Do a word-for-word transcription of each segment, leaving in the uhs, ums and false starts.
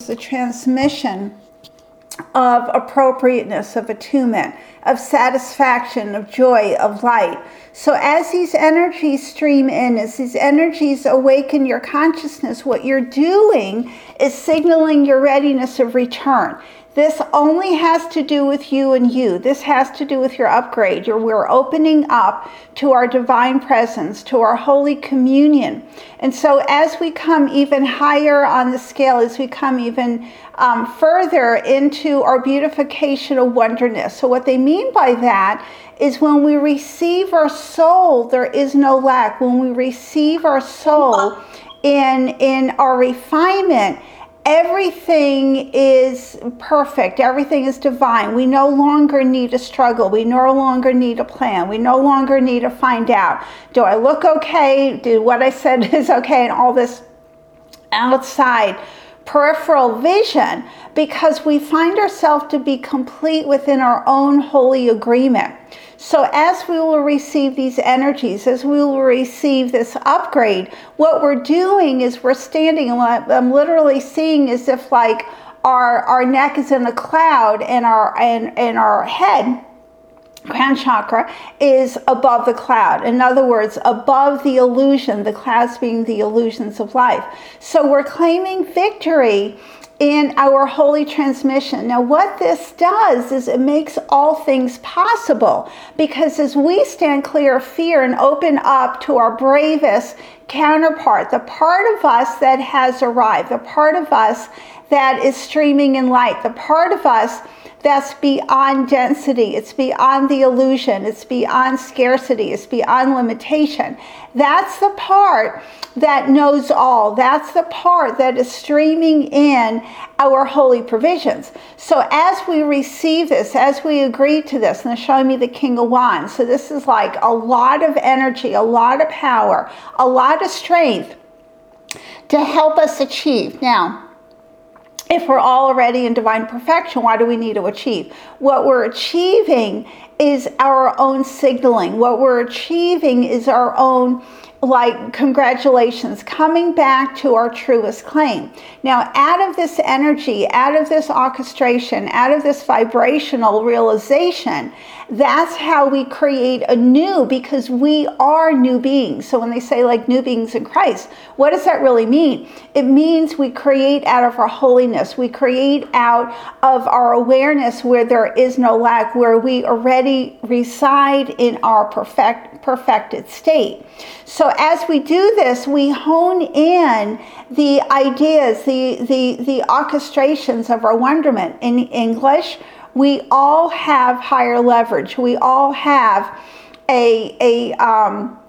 the transmission of appropriateness, of attunement, of satisfaction, of joy, of light. So as these energies stream in, as these energies awaken your consciousness, what you're doing is signaling your readiness of return. This only has to do with you and you. This has to do with your upgrade. You're, we're opening up to our divine presence, to our holy communion. And so as we come even higher on the scale, as we come even um, further into our beautification of wonderness. So what they mean by that is when we receive our soul, there is no lack. When we receive our soul in, in our refinement, everything is perfect. Everything is divine. We no longer need to struggle. We no longer need to plan. We no longer need to find out, do I look okay? Do what I said is okay? And all this outside peripheral vision, because we find ourselves to be complete within our own holy agreement. So as we will receive these energies, as we will receive this upgrade, what we're doing is we're standing, and what I'm literally seeing is if like our our neck is in a cloud and our and, and our head, crown chakra, is above the cloud. In other words, above the illusion, the clouds being the illusions of life. So we're claiming victory in our holy transmission. Now what this does is it makes all things possible, because as we stand clear of fear and open up to our bravest counterpart, the part of us that has arrived, the part of us that is streaming in light, the part of us that's beyond density, it's beyond the illusion, it's beyond scarcity, it's beyond limitation. That's the part that knows all. That's the part that is streaming in our holy provisions. So as we receive this, as we agree to this, and they're showing me the King of Wands, so this is like a lot of energy, a lot of power, a lot of strength to help us achieve. Now, if we're already in divine perfection, why do we need to achieve? What we're achieving is our own signaling. What we're achieving is our own, like, congratulations, coming back to our truest claim. Now, out of this energy, out of this orchestration, out of this vibrational realization, that's how we create a new, because we are new beings. So when they say like new beings in Christ, what does that really mean? It means we create out of our holiness. We create out of our awareness where there is no lack, where we already reside in our perfect, perfected state. So as we do this, we hone in the ideas, the, the, the orchestrations of our wonderment. In English, we all have higher leverage. We all have a, a um,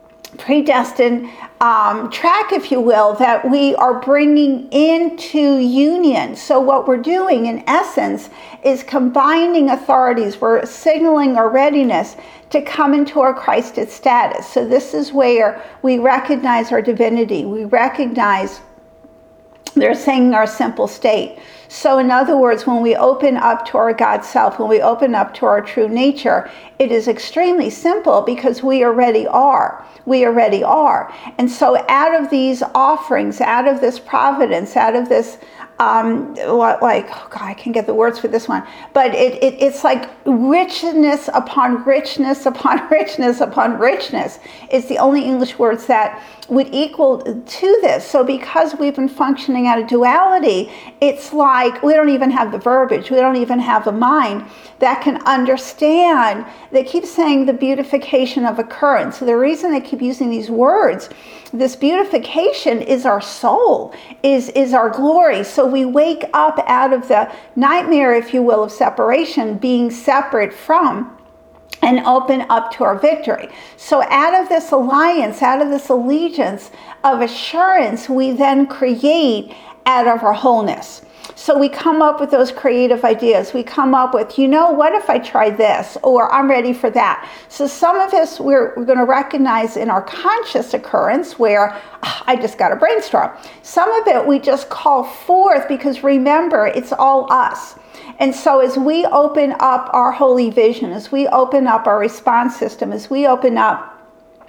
predestined um, track, if you will, that we are bringing into union. So what we're doing, in essence, is combining authorities. We're signaling our readiness to come into our Christed status. So this is where we recognize our divinity. We recognize, they're saying, our simple state. So in other words, when we open up to our God self, when we open up to our true nature, it is extremely simple, because we already are. We already are. And so out of these offerings, out of this providence, out of this, um, like, oh God, I can't get the words for this one, but it, it it's like richness upon richness upon richness upon richness. It's the only English words that would equal to this. So because we've been functioning out of duality, it's like we don't even have the verbiage, we don't even have the mind that can understand. They keep saying the beautification of occurrence. So the reason they keep using these words, this beautification is our soul, is, is our glory. So we wake up out of the nightmare, if you will, of separation, being separate from, and open up to our victory. So out of this alliance, out of this allegiance of assurance, we then create out of our wholeness. So we come up with those creative ideas. We come up with, you know, what if I try this? Or I'm ready for that. So some of this we're, we're going to recognize in our conscious occurrence, where oh, I just got to brainstorm. Some of it we just call forth, because remember, it's all us. And so as we open up our holy vision, as we open up our response system, as we open up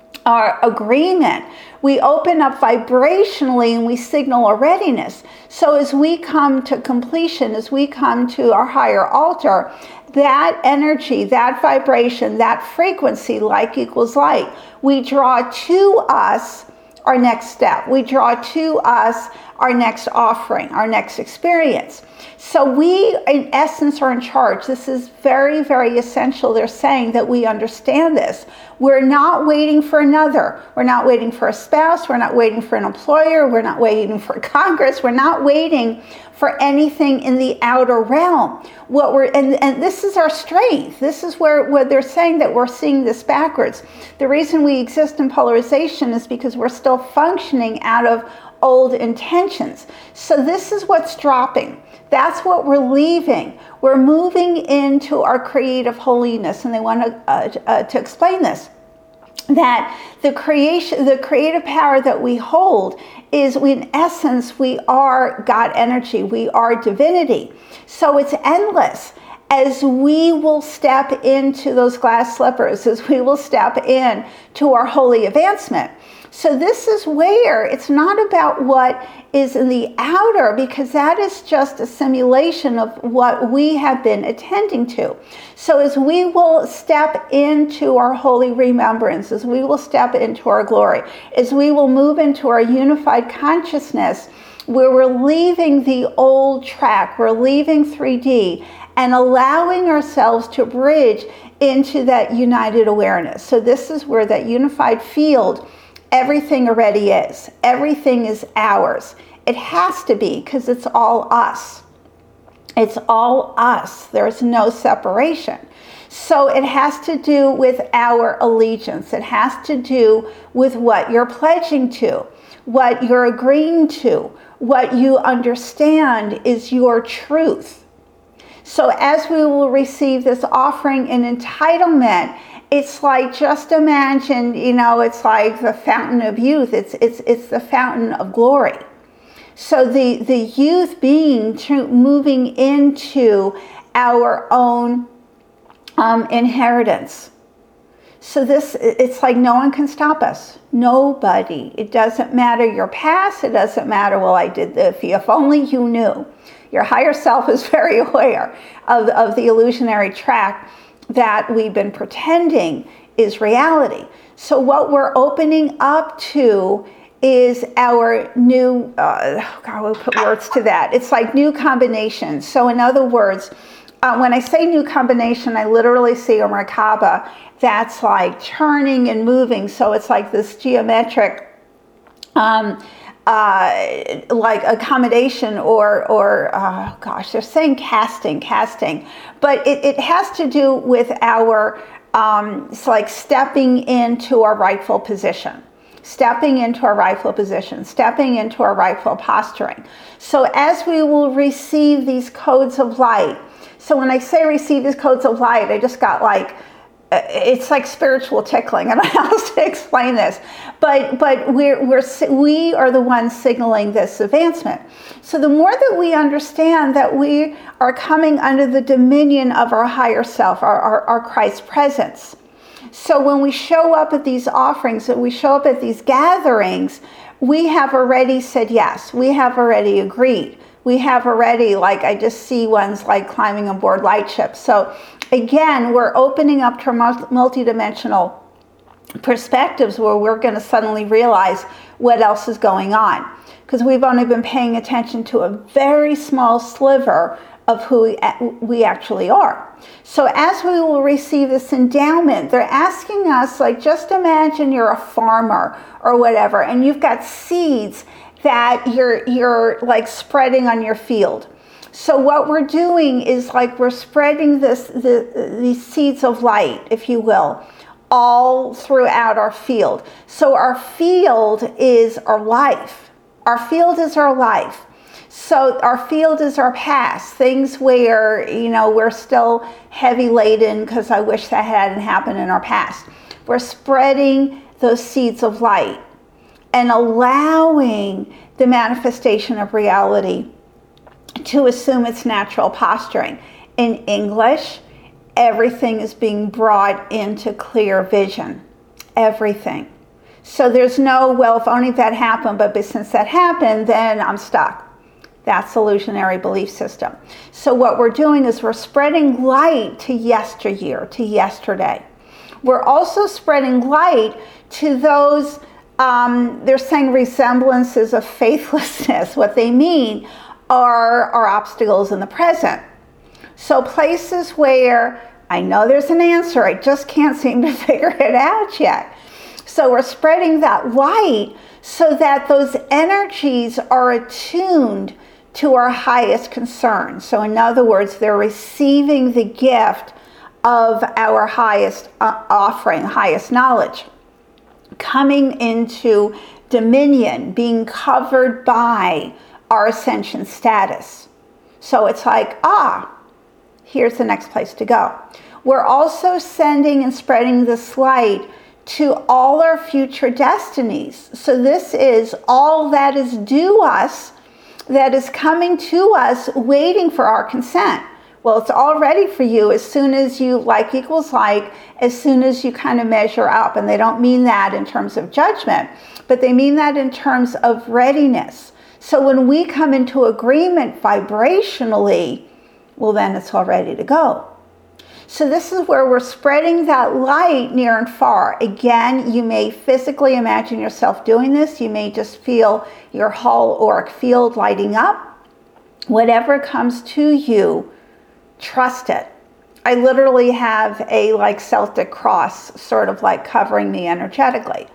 our agreement, we open up vibrationally and we signal our readiness. So as we come to completion, as we come to our higher altar, that energy, that vibration, that frequency, like equals like, we draw to us our next step. We draw to us our next offering, our next experience. So we, in essence, are in charge. This is very, very essential. They're saying that we understand this. We're not waiting for another. We're not waiting for a spouse. We're not waiting for an employer. We're not waiting for Congress. We're not waiting for anything in the outer realm. What we're and, and this is our strength. This is where, where they're saying that we're seeing this backwards. The reason we exist in polarization is because we're still functioning out of old intentions. So this is what's dropping. That's what we're leaving. We're moving into our creative holiness, and they want to uh, uh, to explain this. That the creation, the creative power that we hold is, we, in essence, we are God energy. We are divinity. So it's endless. As we will step into those glass slippers, as we will step in to our holy advancement. So this is where it's not about what is in the outer, because that is just a simulation of what we have been attending to. So as we will step into our holy remembrance, as we will step into our glory, as we will move into our unified consciousness, where we're leaving the old track, we're leaving three D, and allowing ourselves to bridge into that united awareness. So this is where that unified field, everything already is. Everything is ours. It has to be, because it's all us. It's all us. There's no separation. So it has to do with our allegiance. It has to do with what you're pledging to, what you're agreeing to, what you understand is your truth. So as we will receive this offering in entitlement, it's like, just imagine, you know, it's like the fountain of youth. It's it's it's the fountain of glory. So the, the youth being to, moving into our own um, inheritance. So this, it's like no one can stop us. Nobody. It doesn't matter your past. It doesn't matter, well, I did this. If only you knew. Your higher self is very aware of, of the illusionary track that we've been pretending is reality. So what we're opening up to is our new, uh, God, we'll put words to that. It's like new combinations. So in other words, uh, when I say new combination, I literally see a Merkaba that's like turning and moving. So it's like this geometric, um, uh, like accommodation or, or uh, gosh, they're saying casting, casting. But it, it has to do with our, um, it's like stepping into our rightful position. Stepping into our rightful position, stepping into our rightful posturing. So as we will receive these codes of light, so when I say receive these codes of light, I just got like, it's like spiritual tickling. I don't know how to explain this, but but we're we're we are the ones signaling this advancement. So the more that we understand that we are coming under the dominion of our higher self, our our, our Christ presence. So when we show up at these offerings, when we show up at these gatherings, we have already said yes. We have already agreed. We have already, like, I just see ones like climbing aboard light ships. So again, we're opening up to multidimensional perspectives where we're going to suddenly realize what else is going on. Because we've only been paying attention to a very small sliver of who we, we actually are. So as we will receive this endowment, they're asking us, like, just imagine you're a farmer or whatever, and you've got seeds that you're you're like spreading on your field. So what we're doing is like we're spreading this the these seeds of light, if you will, all throughout our field. So our field is our life. Our field is our life. So our field is our past, things where, you know, we're still heavy laden because I wish that hadn't happened in our past. We're spreading those seeds of light and allowing the manifestation of reality to assume its natural posturing. In English, everything is being brought into clear vision. Everything. So there's no, well, if only that happened, but since that happened, then I'm stuck. That's illusionary belief system. So what we're doing is we're spreading light to yesteryear, to yesterday. We're also spreading light to those, um, they're saying resemblances of faithlessness. What they mean are, are obstacles in the present. So places where I know there's an answer, I just can't seem to figure it out yet. So we're spreading that light so that those energies are attuned to our highest concern. So in other words, they're receiving the gift of our highest uh, offering, highest knowledge, coming into dominion, being covered by our ascension status. So it's like, ah, here's the next place to go. We're also sending and spreading this light to all our future destinies. So this is all that is due us, that is coming to us, waiting for our consent. Well, it's all ready for you as soon as you, like equals like, as soon as you kind of measure up. And they don't mean that in terms of judgment, but they mean that in terms of readiness. So when we come into agreement vibrationally, well, then it's all ready to go. So this is where we're spreading that light near and far. Again, you may physically imagine yourself doing this. You may just feel your whole auric field lighting up. Whatever comes to you, trust it. I literally have a like Celtic cross sort of like covering me energetically.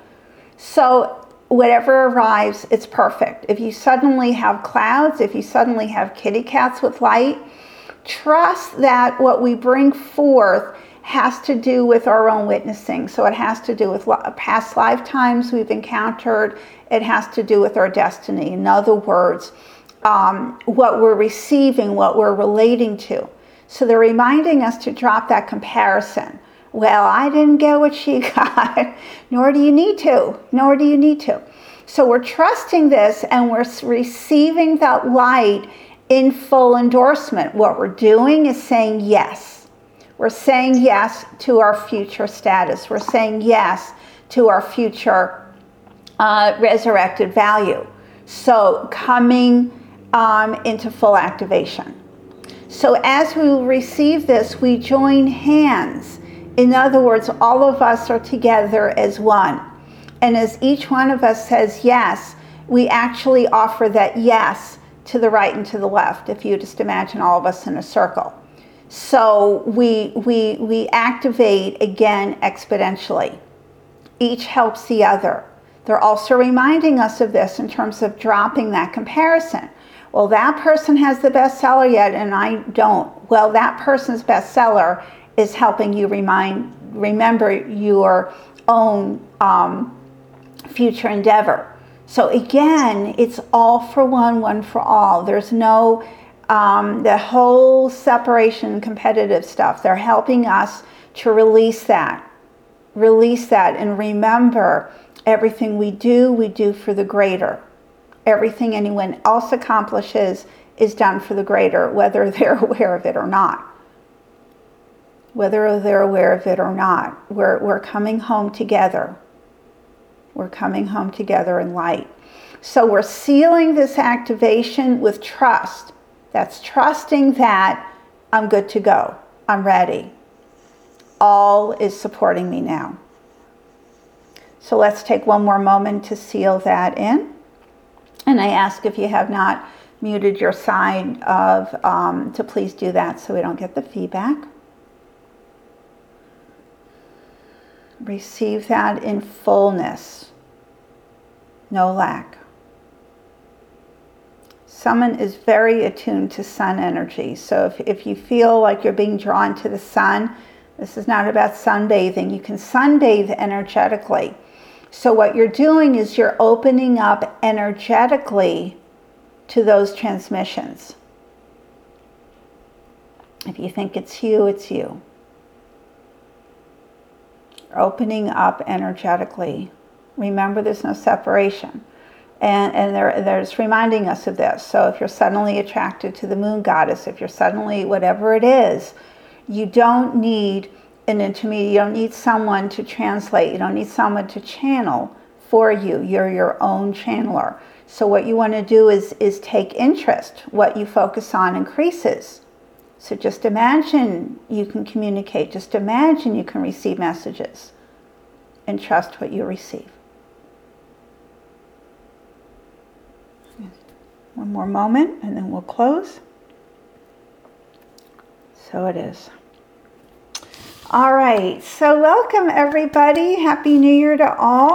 So whatever arrives, it's perfect. If you suddenly have clouds, if you suddenly have kitty cats with light, trust that what we bring forth has to do with our own witnessing. So it has to do with past lifetimes we've encountered. It has to do with our destiny. In other words, um, what we're receiving, what we're relating to. So they're reminding us to drop that comparison. Well, I didn't get what she got, nor do you need to, nor do you need to. So we're trusting this and we're receiving that light in full endorsement. What we're doing is saying yes. We're saying yes to our future status. We're saying yes to our future uh, resurrected value. So coming um, into full activation. So as we receive this, we join hands. In other words, all of us are together as one. And as each one of us says yes, we actually offer that yes to the right and to the left, if you just imagine all of us in a circle. So we, we, we activate again exponentially. Each helps the other. They're also reminding us of this in terms of dropping that comparison. Well, that person has the bestseller yet and I don't. Well, that person's bestseller is helping you remind, remember your own um, future endeavor. So again, it's all for one, one for all. There's no, um, the whole separation, competitive stuff. They're helping us to release that. Release that and remember everything we do, we do for the greater. Everything anyone else accomplishes is done for the greater, whether they're aware of it or not. Whether they're aware of it or not. We're, we're coming home together. We're coming home together in light. So we're sealing this activation with trust. That's trusting that I'm good to go. I'm ready. All is supporting me now. So let's take one more moment to seal that in. And I ask if you have not muted your side of, um, to please do that so we don't get the feedback. Receive that in fullness. No lack. Someone is very attuned to sun energy. So if, if you feel like you're being drawn to the sun, this is not about sunbathing. You can sunbathe energetically. So what you're doing is you're opening up energetically to those transmissions. If you think it's you, it's you. You're opening up energetically. Remember, there's no separation. And, and there, there's reminding us of this. So if you're suddenly attracted to the moon goddess, if you're suddenly, whatever it is, you don't need an intermediate, you don't need someone to translate, you don't need someone to channel. for you. You're your own channeler. So what you want to do is, is take interest. What you focus on increases. So just imagine you can communicate. Just imagine you can receive messages. And trust what you receive. One more moment and then we'll close. So it is. All right. So welcome everybody. Happy New Year to all.